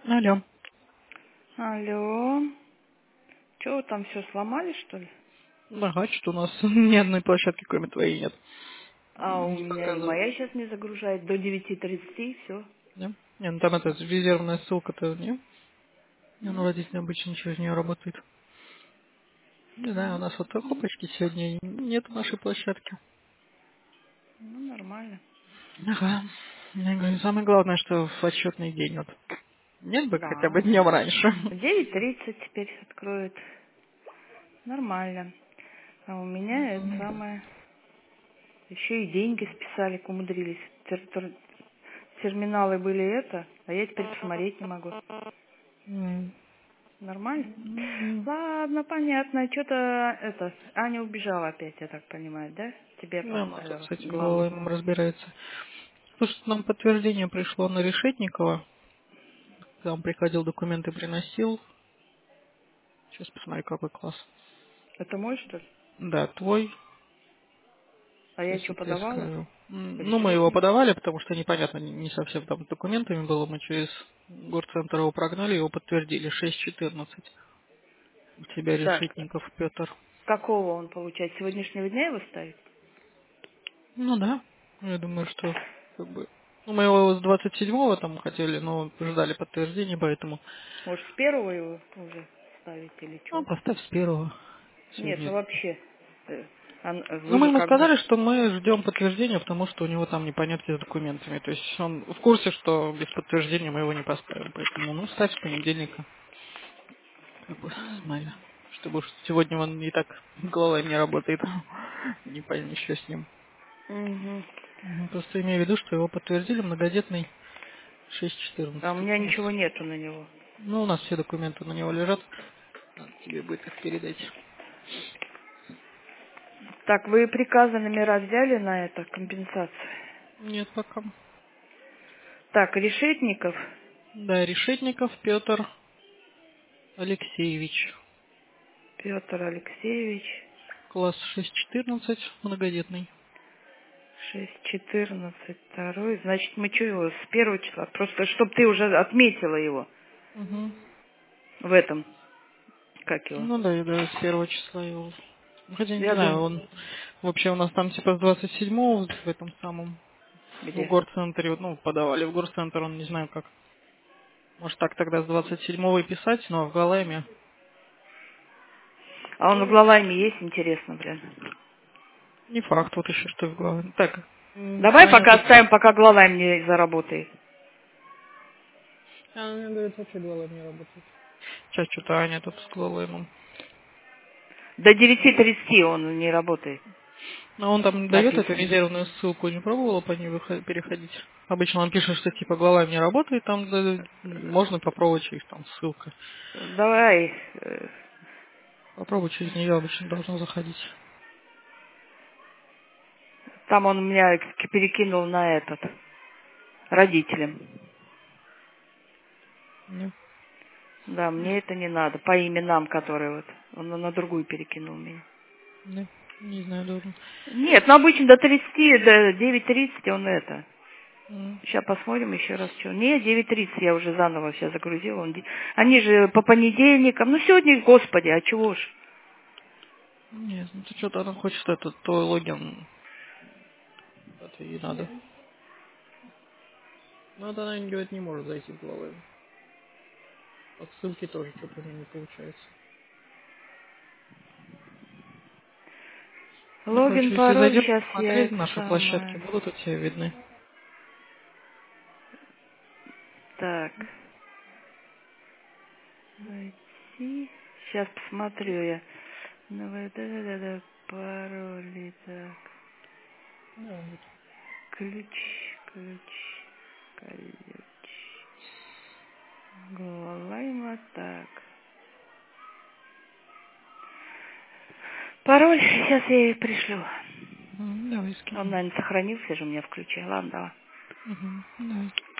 Алло. Алло. Че вы там все сломали, что ли? Ага, что у нас ни одной площадки, кроме твоей, нет. А у Не меня и показывает. моя сейчас не загружает до 9:30, все. Да? Не, ну там это резервная ссылка-то, не? Ну, родители обычно через нее работает. Не знаю, у нас вот хопочки сегодня нет нашей площадки. Ну, нормально. Ага. Я говорю, самое главное, что в отчетный день вот. Нет бы хотя бы Да. днем раньше. В 9:30 теперь откроют. Нормально. А у меня это самое... Еще и деньги списали, умудрились. Терминалы были это, а я теперь посмотреть не могу. М. Нормально? М. Ладно, понятно. Что-то это... Аня убежала опять, я так понимаю, да? Тебе Ну, она тут поставила с этим главу. голым разбирается. Слушай, нам подтверждение пришло на Решетникова. Там приходил, документы приносил. Сейчас посмотрю, какой класс. Это мой, что ли? Да, твой. А я Сейчас что, я тебе подавала? скажу. Ну, мы его Решетник? подавали, потому что непонятно, не совсем там с документами было. Мы через горцентр его прогнали, его подтвердили. 6.14. У тебя Так, Решетников Петр. какого он получает? С сегодняшнего дня его ставить? Ну да. Я думаю, что как бы... Ну, мы его с 27-го там хотели, но ждали подтверждения, поэтому... Может, с первого его уже ставить или Ну, что? поставь с первого. Нет, ну Сегодня. вообще. Ну, Вы мы же ему как бы... сказали, что мы ждем подтверждения, потому что у него там непонятки с документами. То есть он в курсе, что без подтверждения мы его не поставим. Поэтому, ну, ставь с понедельника. Как бы, смотри. Чтобы уж сегодня он и так голова не работает. Не пойми, что с ним. Мгм. Просто имею в виду, что его подтвердили многодетный А 6.14 у меня у нас. ничего нету на него. Ну, у нас все документы на него лежат. Надо тебе будет их передать. Так, вы приказы номера взяли на это, компенсацию? Нет, пока. Так, Решетников, Да, Решетников Петр Алексеевич. Петр Алексеевич, Класс 6.14, многодетный. 6:14, второй. Значит, мы что его с первого числа? Просто, чтобы ты уже отметила его Угу. в этом, как его. Ну да, да, с первого числа его. Хотя не Я знаю, думаю, он вообще у нас там типа с 27-го в этом самом в где? горцентре, вот, ну, подавали в горцентр, он не знаю как. Может так тогда с 27-го и писать, но в Галайме. А он в Глалайме есть, интересно, блин. Не факт вот еще, что в Галайме. Так, Давай Аня пока тут... оставим, пока Глалайм не заработает. Она говорит, вообще Галайм не работает. Сейчас что-то Аня тут с Галаймом. До 9:30 он не работает, Но он там дает эту написано. резервную ссылку, не пробовала по ней переходить. Обычно он пишет, что типа Галайм не работает, там можно попробовать через там ссылка. Давай. Попробуй через нее обычно должно заходить. Там он меня перекинул на этот, родителям. Не, Да, мне это не надо, по именам, которые вот. Он на другую перекинул меня. не знаю, должен. Нет, ну обычно до 30, до 9:30 он это. М, Сейчас посмотрим еще раз, что. Не, 9:30 я уже заново все загрузила. Они же по понедельникам. Ну, сегодня, господи, а чего ж? Нет, ну ты что-то она хочет этот твой логин. Это ей надо. Но это она говорит, не может зайти в Галайм. По ссылке тоже что-то у нее не получается. Ну, Логин, короче, если пароль, зайдешь сейчас я смотреть, это наши площадки самое. будут у тебя видны. Так, войти. Сейчас посмотрю я. Ну, да-да-да, пароли, так. Да, вот. Ключ, Гололайма, так. Пароль сейчас я ей пришлю. Давай Он, скину. наверное, сохранился же у меня в ключе. Ладно, давай. Давай.